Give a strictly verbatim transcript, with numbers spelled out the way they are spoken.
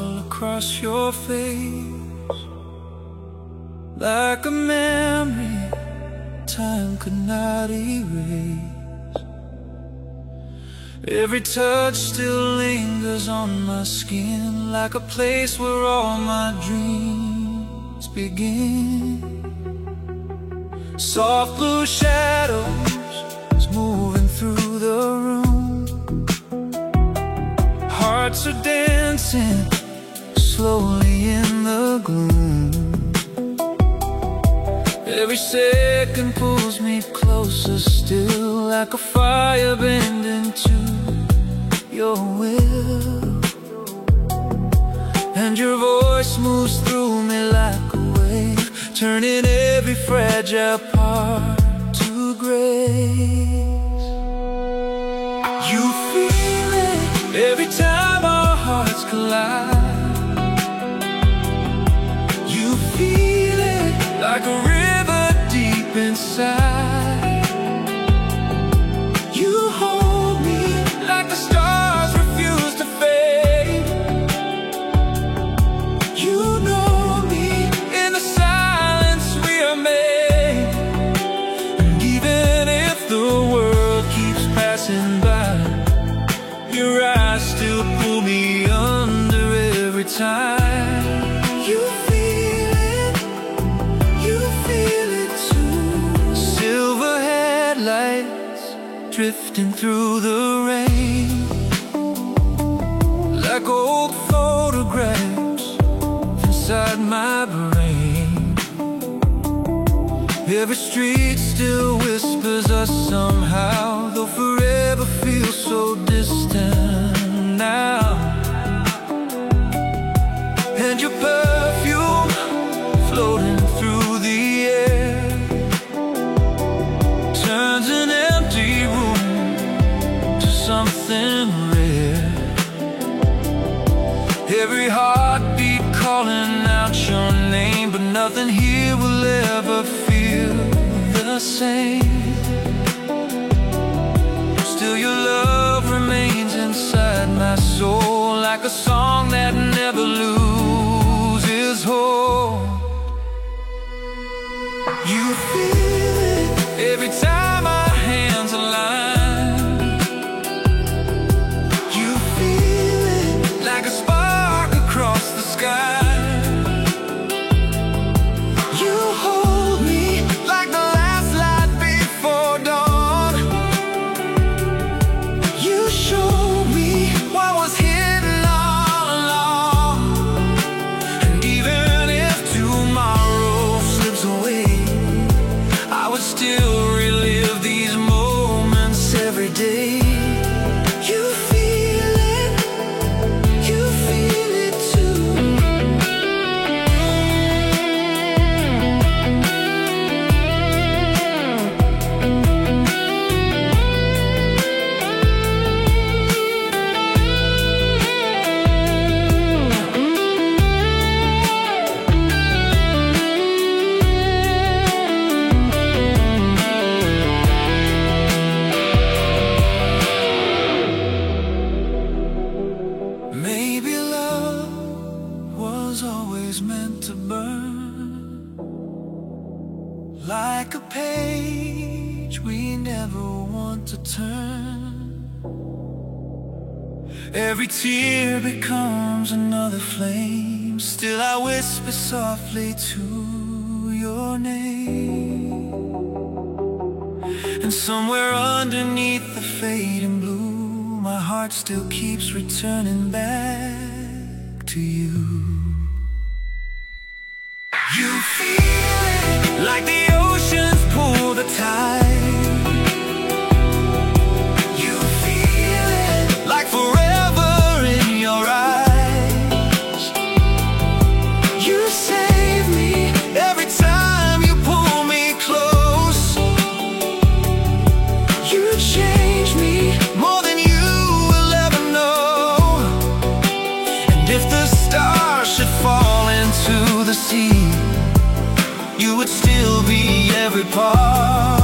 all across your face, like a memory time could not erase. Every touch still lingers on my skin, like a place where all my dreams begin. Soft blue shadows moving through the room, hearts are dancing slowly in the gloom. Every second pulls me closer still, like a fire bending to your will. And your voice moves through me like a wave, turning every fragile part to grace. You feel it every time our hearts collide. You feel it like a river deep inside. You hold me like the stars refuse to fade. You know me in the silence we are made. And even if the world keeps passing by, your eyes still pull me under every time. You feel it, you feel it too. Silver headlights drifting through the rain, like old photographs inside my brain. Every street still whispers us somehow, though forever feels so distant now. And your perfume floating through the air turns an empty room to something rare. Every heartbeat calling out your name, but nothing here will ever feel the same. Still your love remains inside my soul, like a song that never loses hold. You feel it every time our hands align. You feel it like a spark across the sky. You hold me like the last light before dawn. You show me what was hidden all along. And even if tomorrow slips away, I would still relive these moments every day. You feel it, you feel it too. Maybe love was always meant to burn, like a page we never want to turn. Every tear becomes another flame, still I whisper softly to your name. And somewhere underneath the fading blue, my heart still keeps returning back to you. You feel it like the oceans pull the tide. You feel it like forever in your eyes. You save me every time you pull me close. You change me more than you will ever know. And if the stars should fall into the sea, you would still be every part